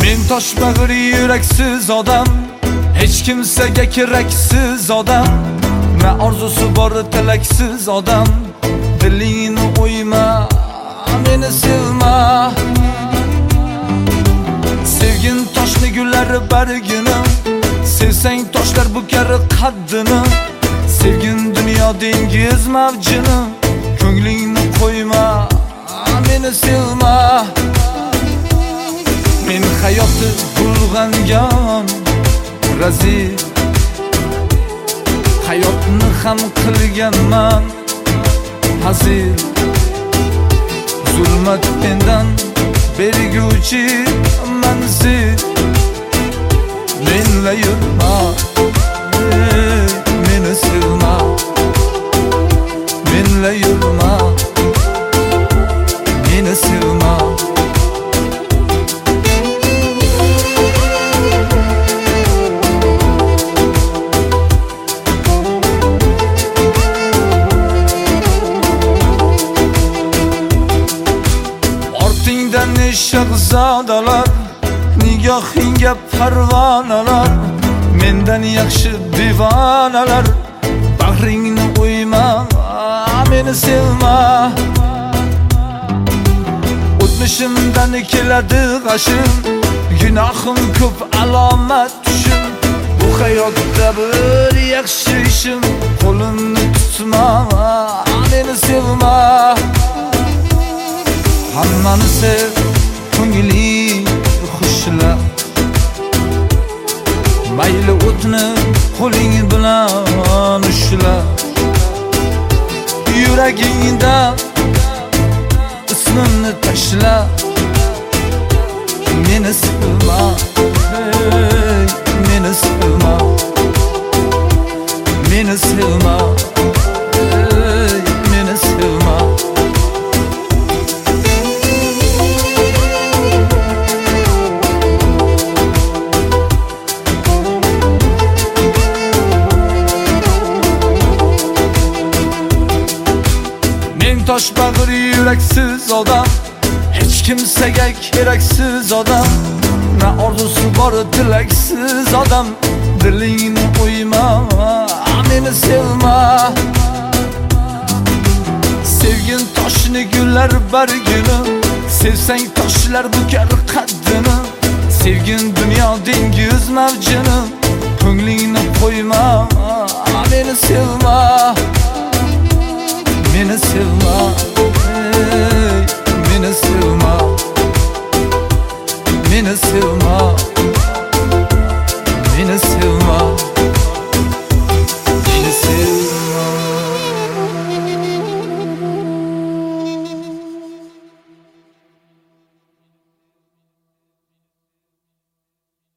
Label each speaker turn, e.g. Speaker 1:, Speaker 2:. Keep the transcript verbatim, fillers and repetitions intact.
Speaker 1: Men toshbag'ir yuraksiz odam, hech kimsaga keraksiz odam, na orzusi bor tilaksiz odam. Dilingni o'yma, meni sevma. Sevgin toshni gullari bargini, sevsang toshlar bukar qaddini. Sevgin dunyo dengiz mavjini, ko'nglingni qo'yma, meni sevma. Men hayotni bulg'angan razil, hayotni ham qilganman hazil. Zulmat mendan berguvchi manzil. Menla yurma, ey, meni sevma. Menla yurma, meni sevma. Ne shahzodalar, nigohingga parvonalar, mendan yaxshi divonalar. Bag'ringni o'yma, meni sevma. O'tmishimdan keladi g'ashim, gunohim ko'p, alomat tushim. Bu hayotda bir yaxshi ishim, qo'limni tutma, meni sevma. Hammani sev, ko'ngling xushla. Mayli o'tni qo'ling bilan ushla. Yuragingda ismimni tashla. Meni sevma, hey, meni sevma. Meni sevma, hey, meni sevma. Toshbag'ir yuraksiz odam, hech kimsaga keraksiz odam, na orzusi bor tilaksiz odam. Dilingni o'yma, meni sevma. Sevgin toshni gullar bargini, sevsang toshlar bukar qaddini. Sevgin dunyo dengiz mavjini, ko'nglingni qo'yma, meni sevma. Meni sevma, ey, meni sevma. Meni sevma, meni sevma.